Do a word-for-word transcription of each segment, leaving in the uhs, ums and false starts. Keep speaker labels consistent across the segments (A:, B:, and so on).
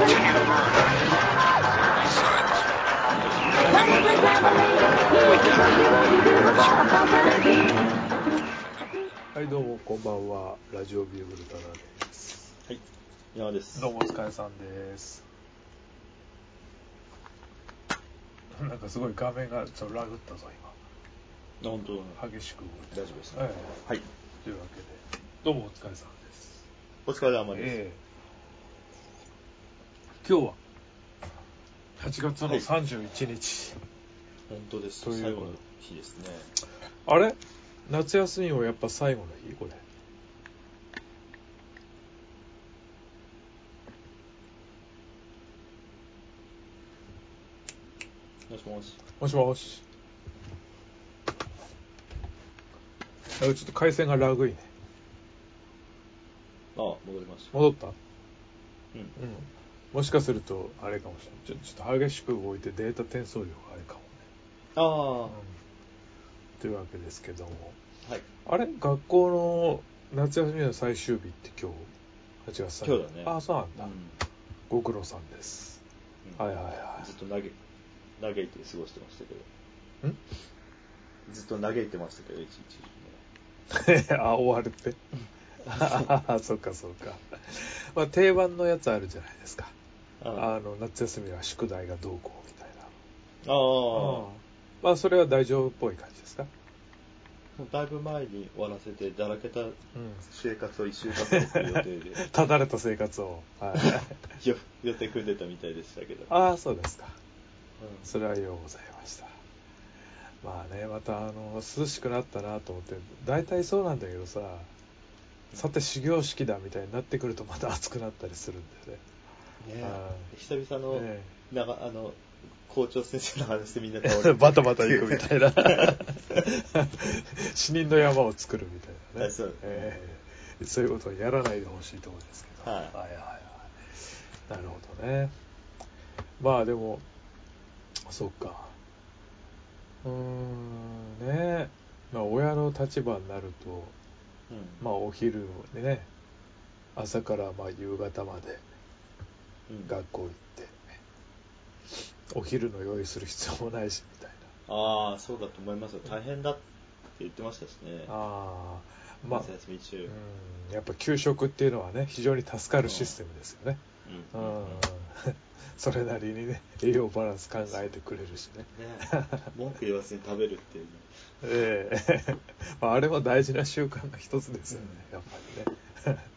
A: はい、どうもこんばんは。ラジオビューグルタナです。
B: はい、山です。
A: どうもお疲れさんです。なんかすごい画面がちょっとラグったぞ
B: 今。本当
A: 激しく動いて
B: 大丈夫ですか、
A: はい、
B: はい。
A: というわけでどうもお疲れさんです。
B: お疲れ様です、
A: えー、今日ははちがつのさんじゅういちにち、
B: はい、本当です。
A: という
B: 最後の日ですね。
A: あれ夏休みもやっぱ最後の日これ。
B: もしもし。
A: もしもし。ちょっと回線がラグいね。
B: あ、戻りました。
A: 戻った？うん。
B: うん。
A: もしかするとあれかもしれない。ちょ、ちょっと激しく動いてデータ転送量があれかもね。
B: ああ、うん。
A: というわけですけども。
B: はい。
A: あれ学校の夏休みの最終日って今日はちがつさんじゅう。
B: 今日だね。
A: ああ、そうなんだ、うん。ご苦労さんです。うん、はいはいはい。
B: ずっと嘆い嘆いて過ごしてましたけど。
A: ん？
B: ずっと嘆いてましたけど、一
A: 日。あ、終わるって。あ、そっかそっか。まあ定番のやつあるじゃないですか。あ, あの夏休みは宿題がどうこうみたいな。ああ。まあそれは大丈夫っぽい感じですか？
B: もうだいぶ前に終わらせてだらけた生活をいっしゅうかん送る予定で、
A: ただれた生活を、はい、
B: 予定組んでたみたいでしたけど。
A: ああ、そうですか、
B: うん、
A: それはようございました。まあね、またあの涼しくなったなと思って、大体そうなんだけどさ、さて始業式だみたいになってくるとまた暑くなったりするんだよね。
B: ねえ、久々の、
A: ね、
B: なんかあの校長先生の話でみんな倒れて
A: バタバタ行くみたいな死人の山を作るみたいなね。そう、えー、そういうことをやらないでほしいところですけど、はい、はいはいはい。なるほどね。まあでもそっか、うーんね、まあ親の立場になると、うん、まあお昼にね、朝からまあ夕方まで学校行って、うん、お昼の用意する必要もないしみたいな。
B: ああ、そうだと思いますよ。大変だって言ってましたしね。ああ、まあ、夏休み中、
A: うん、やっぱ給食っていうのはね、非常に助かるシステムですよね。うん、うんうん、それなりにね、栄養バランス考えてくれるしね。
B: ね、文句言わずに食べるっていう、ね。
A: ええまあ、あれも大事な習慣の一つですよね、うん、やっぱりね。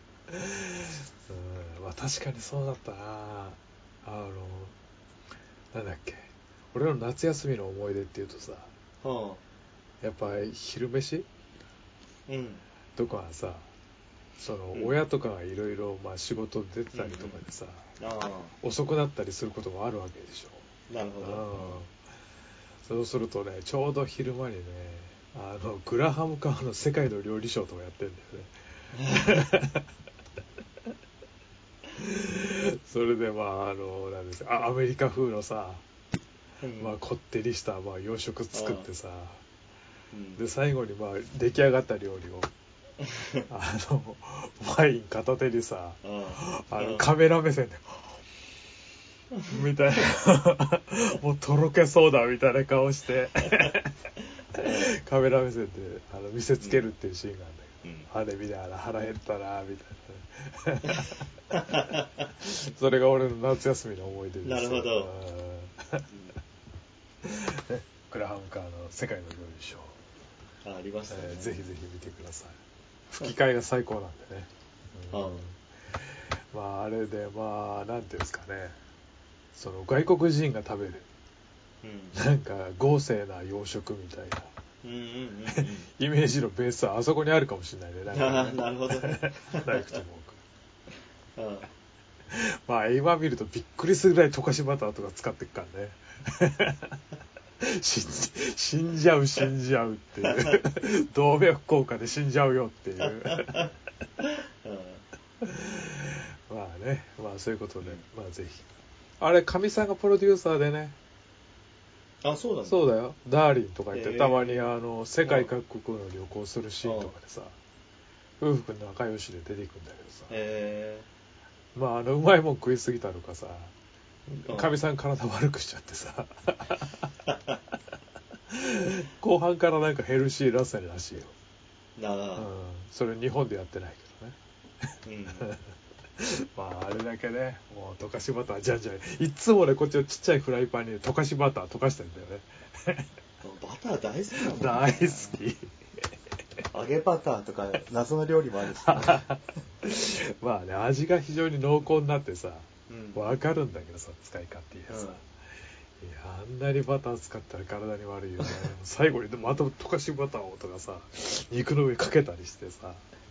A: うん、まあ確かにそうだったな。あのなんだっけ、俺の夏休みの思い出っていうとさ、はあ、やっぱ昼飯、うん、とかはさ、その親とかがいろいろ仕事出てたりとかでさ、うんうん、あ遅くなったりすることもあるわけでしょ。
B: なるほど、うん、
A: そうするとね、ちょうど昼間にね、あのグラハムカーの世界の料理ショーとかやってんだよね。それでまああのなんですか、アメリカ風のさ、うん、まあこってりしたまあ洋食作ってさ、うん、で最後にまあ出来上がった料理をあのワイン片手にさ、あのカメラ目線でみたいなもうとろけそうだみたいな顔してカメラ目線であの見せつけるっていうシーンがあるんだけど、うん、あれ見ながら腹減ったなみたいなそれが俺の夏休みの思い出です。
B: なるほど。
A: グラハムカーの世界の料理ショー、 あ, あ
B: りましたね、
A: えー、ぜひぜひ見てください。吹き替えが最高なんでね、うんうん、まああれでまあなんていうんですかね、その外国人が食べる、うん、なんか豪勢な洋食みたいな、うんうんうんうん、イメージのベースはあそこにあるかもしれないね。なんかね
B: なるほどね。
A: ナイフとフォーク。まあ今見るとびっくりするぐらい溶かしバターとか使ってっからね。死ん、死んじゃう死んじゃうっていう動脈硬化で死んじゃうよっていうまあね、まあそういうことで、うん、まあぜひ、あれかみさんがプロデューサーでね。
B: あ、そうなんだ。
A: そうだよ、ダーリンとか言って、たまにあの世界各国の旅行するシーンとかでさ、夫婦仲良しで出ていくんだけどさ、 まああのうまいもん食いすぎたのかさ、かみさん体悪くしちゃってさ後半からなんかヘルシーラサニらしいよ。
B: なあ、うん、
A: それ日本でやってないけどね、うん、まああれだけね、もう溶かしバターじゃんじゃん、いつもねこっちのちっちゃいフライパンに溶かしバター溶かしてるんだよね
B: バター大好きだもんね。
A: 大好き
B: 揚げバターとか謎の料理もあるし、
A: ね、まあね味が非常に濃厚になってさ、うん、分かるんだけどさ、使い勝手いいやさ、うん、いやあんなにバター使ったら体に悪いよね最後にでもまた溶かしバターをとかさ、肉の上かけたりしてさ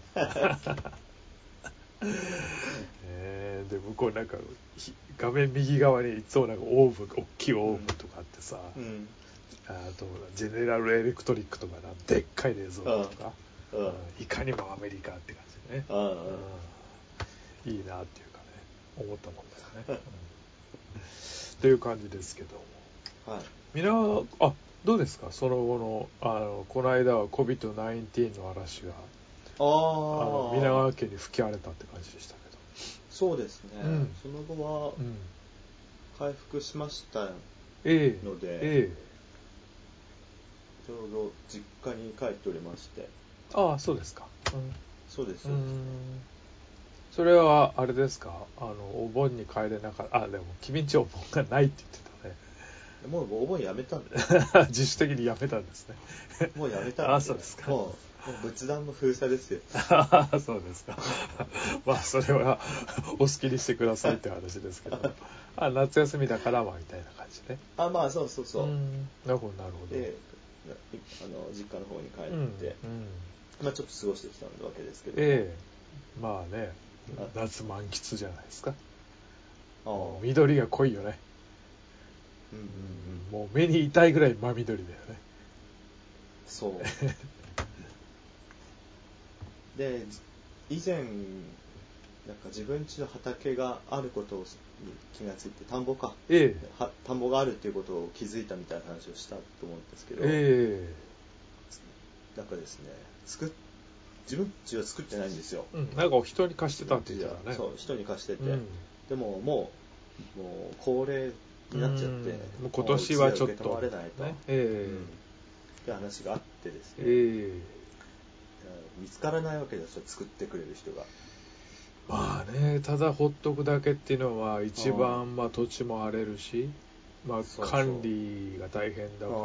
A: えー、で向こうなんか画面右側にいつもなんかオーブン、大きいオーブンとかあってさ、うんうん、あとジェネラルエレクトリックとかな、でっかい冷蔵庫とか、うんうん、いかにもアメリカって感じでね、うんうん、いいなっていうかね、思ったもんだよね、うん、っていう感じですけども、はい、みんなあどうですか、その後のあのこの間は コビッドナインティーン の嵐があの皆川家に吹き荒れたって感じでしたけど。
B: そうですね、うん、その後は回復しましたので、
A: ええええ、
B: ちょうど実家に帰っておりまして。
A: ああそうですか、うん、
B: そうですそうです、ね、
A: それはあれですか、あのお盆に帰れなかった、あでも君んちお盆がないって言ってたね。
B: もうお盆やめたんだ
A: 自主的にやめたんですね
B: もうやめたんで。
A: あそうですか。
B: もうもう仏壇も封鎖ですよ
A: そうですかまあそれはお好きにしてくださいって話ですけどあ夏休みだからまあみたいな感じね。
B: あまあそうそうそう、うん、
A: なるほどなるほど。
B: であの実家の方に帰って、うんうん、まあちょっと過ごしてきたわけですけど、
A: ええまあね夏満喫じゃないですか。あ緑が濃いよね、うんうんうん、もう目に痛いぐらい真緑だよね。
B: そうで以前なんか自分家の畑があることに気がついて、田んぼか、ええ、は田んぼがあるっていうことを気づいたみたいな話をしたと思うんですけど、ええ、なんかですね作っ自分家は作ってないんですよ、
A: うん、なんか人に貸してたって言ってたね。
B: そう人に貸してて、うん、でももうもう高齢になっちゃって、
A: もう今年はちょっと
B: 受け止まれないと、ねえーうん、って話があってですね、えー、見つからないわけですよ、作ってくれる人が。
A: まあね、ただほっとくだけっていうのは一番、まあ、土地も荒れるし、まあ、管理が大変だから、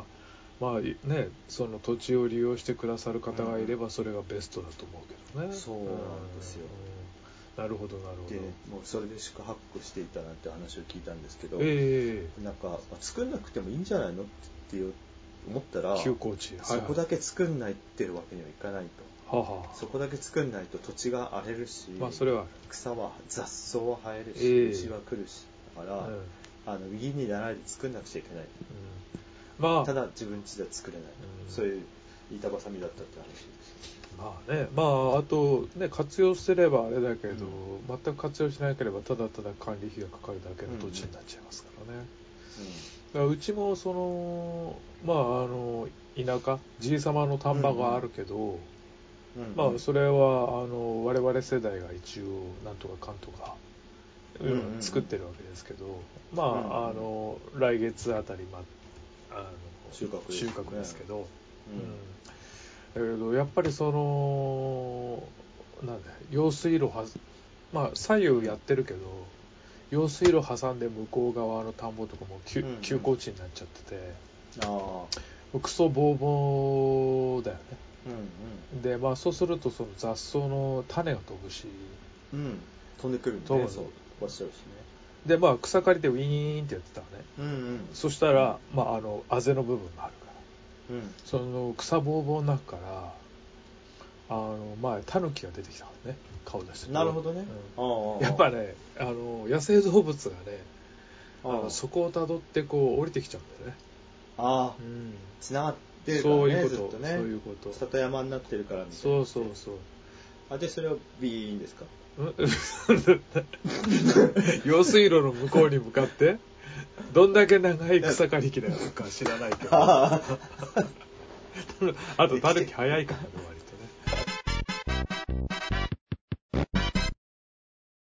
A: まあね、その土地を利用してくださる方がいればそれがベストだと思うけどね。
B: そうなんですよ、
A: うん、なるほどなるほど。
B: でもうそれで宿泊していたなんて話を聞いたんですけど、えー、なんか、まあ、作んなくてもいいんじゃないのっていう思ったら、
A: 休耕地、はいはい、
B: そこだけ作んないってるわけにはいかないと、はは、そこだけ作んないと土地が荒れるし、
A: まあ、それは
B: 草は雑草は生えるし、えー、虫は来るし、だから、うん、あの右にならないで作んなくちゃいけない、うん、まあ、ただ自分家では作れない、うん、そういう板挟みだったって話です。
A: まあね、まああとね活用すればあれだけど、うん、全く活用しなければただただ管理費がかかるだけの土地になっちゃいますからね。うんうん、だからうちもそのまああの田舎じいさまの田んぼがあるけど、うんうん、まあそれはあの我々世代が一応なんとかかんとか、うんうん、作ってるわけですけど、まあ、うんうん、あの来月あたり、まあ、あの
B: 収穫ですね、
A: 収穫ですけど、うんうん、だけどやっぱりそのなんだ用水路はまあ左右やってるけど、用水路挟んで向こう側の田んぼとかも休耕地になっちゃってて、あクソボーボーだよね、うんうん、でまあそうするとその雑草の種が飛ぶし、
B: うん、飛んでくるんで、ね、そう飛ばしちゃうしね。
A: でまあ草刈りでウィーンってやってたのね、うんうん、そしたら、うん、まああのあぜの部分があるから、うん、その草ぼうぼうの中からあのまあタヌキが出てきたからね、顔出して。
B: なるほどね、
A: うん、やっぱねあの野生動物がねあのそこをたどってこう降りてきちゃうんだよね。
B: ああ、うん、繋がってるからね、そういうことずっとね、そういうこと里山になってるからみたいな。そうそうそう。あでそれをビーンですか
A: 用水路の向こうに向かってどんだけ長い草刈り機なのか知らないけどあとタヌキ早いからね割と